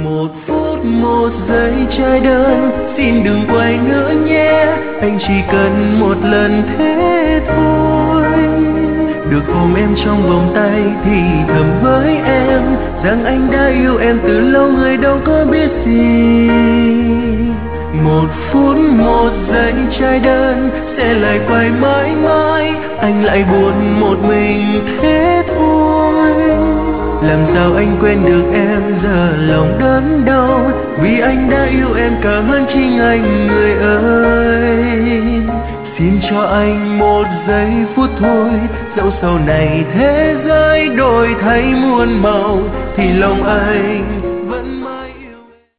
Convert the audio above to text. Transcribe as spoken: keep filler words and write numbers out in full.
Một phút một giây trái đơn, xin đừng quay nữa nhé, anh chỉ cần một lần thế thôi. Được ôm em trong vòng tay thì thầm với em rằng anh đã yêu em từ lâu, người đâu có biết gì. Một phút một giây trái đơn sẽ lại quay mãi mãi, anh lại buồn một mình thế thôi. Làm sao anh quên được em, giờ lòng đớn đau vì anh đã yêu em cả hơn chính anh, người ơi. Xin cho anh một giây phút thôi, dẫu sau này thế giới đổi thay muôn màu thì lòng anh